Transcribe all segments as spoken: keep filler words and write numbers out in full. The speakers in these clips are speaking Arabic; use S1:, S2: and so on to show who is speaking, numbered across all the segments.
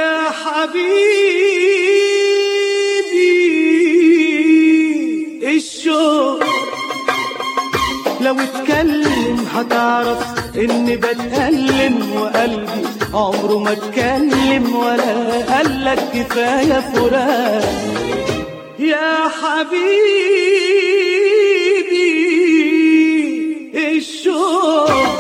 S1: يا حبيبي الشوق لو اتكلم هتعرف اني بتألم، وقلبي عمره ما اتكلم ولا قالك كفاية فراق. يا حبيبي الشوق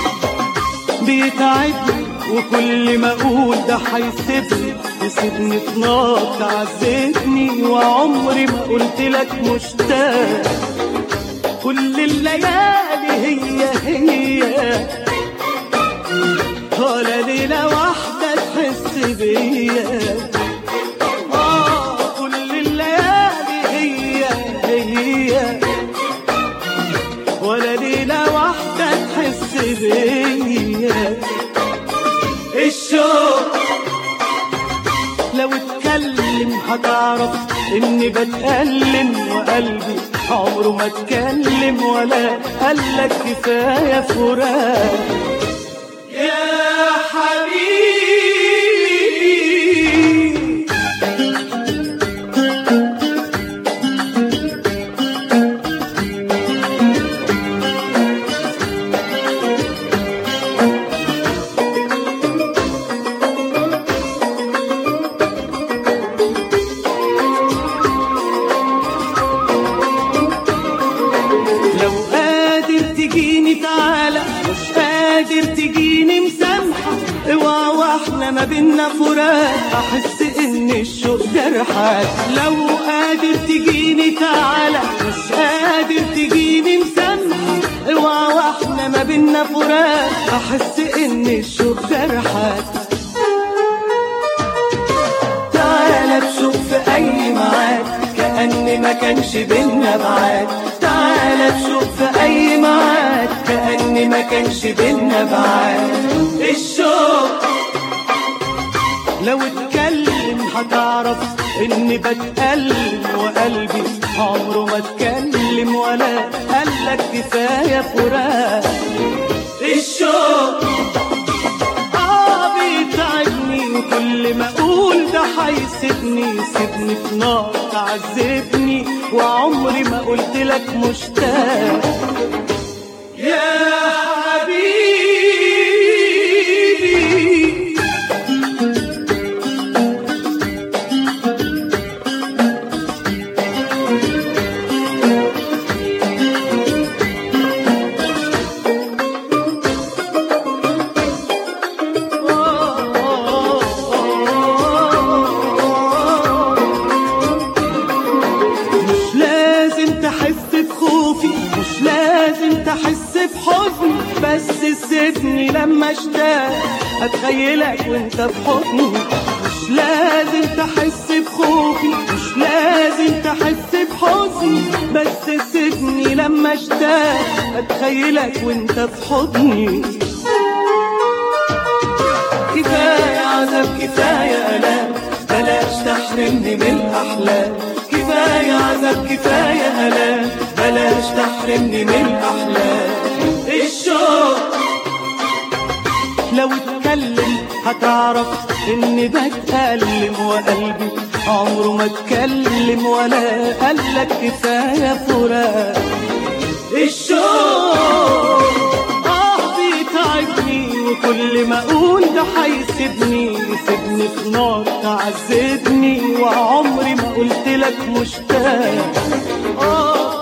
S1: بيتعبني، وكل ما اقول ده هيسيبني يسيبني في نار تعذبني، وعمري ما قلت لك مشتاق. كل الليالي هي هي ولا ليلة واحدة تحس بيا. آه كل الليالي هي هي ولا ليلة واحدة تحس بيا. الشوق لو اتكلم هتعرف اني بتألم، وقلبي عمره ما اتكلم ولا قالك كفاية فراق. يا حبيبي تعالى، مش قادر تجيني مسامحة، اوعى واحنا ما بينا فراق، احس ان الشوق جرحك. لو قادر تجيني تعالى، مش قادر تجيني مسامحة، اوعى واحنا ما بينا فراق، احس ان الشوق جرحك. تعالى بشوق في اي ميعاد كأن ما كانش بينا بعاد، تعالى بشوق في اي ميعاد كأن ما كانش بينا بعاد. الشوق لو اتكلم هتعرف اني بتألم، وقلبي عمره ما اتكلم ولا قالك كفاية فراق. الشوق اه بيتعبني، وكل ما اقول ده هيسيبني يسيبني في نار تعذبني، وعمري ما قلت لك مشتاق. يا حبيبي مش لازم تحس بخوفي، مش لازم تحس بحزني، بس سيبني لما اشتاق اتخيلك وانت في حضني. مش لازم تحس بخوفي، مش لازم تحس بحزني، بس سيبني لما اشتاق اتخيلك وانت في حضني. كفاية عذاب كفاية ألام، بلاش تحرمني من الأحلام. كفاية عذاب كفاية ألام، بلاش تحرمني من الأحلام. الشوق لو اتكلم هتعرف اني بتألم، وقلبي عمره ما اتكلم ولا قالك كفاية فراق. الشوق اه بيتعبني، وكل ما اقول ده هيسيبني يسيبني في نار تعذبني، وعمري ما قلت لك مشتاق. آه